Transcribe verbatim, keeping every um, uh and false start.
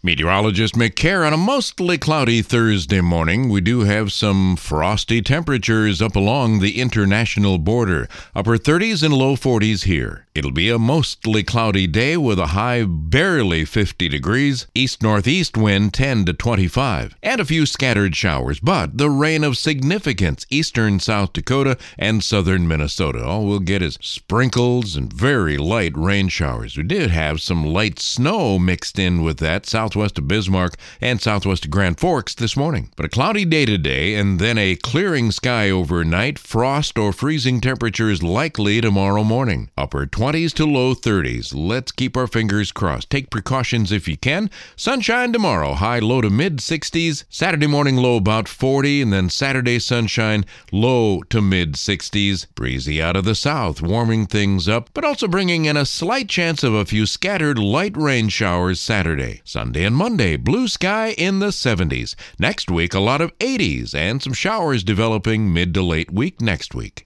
Meteorologist Mick Kerr on a mostly cloudy Thursday morning. We do have some frosty temperatures up along the international border. Upper thirties and low forties here. It'll be a mostly cloudy day with a high barely fifty degrees, east-northeast wind ten to twenty-five, and a few scattered showers, but the rain of significance eastern South Dakota and southern Minnesota. All we'll get is sprinkles and very light rain showers. We did have some light snow mixed in with that southwest of Bismarck and southwest of Grand Forks this morning. But a cloudy day today and then a clearing sky overnight. Frost or freezing temperatures likely tomorrow morning. Upper twenties to low thirties. Let's keep our fingers crossed. Take precautions if you can. Sunshine tomorrow, high low to mid sixties. Saturday morning low about forty, and then Saturday sunshine low to mid sixties. Breezy out of the south, warming things up, but also bringing in a slight chance of a few scattered light rain showers Saturday. Sunday and Monday, blue sky in the seventies. Next week, a lot of eighties and some showers developing mid to late week next week.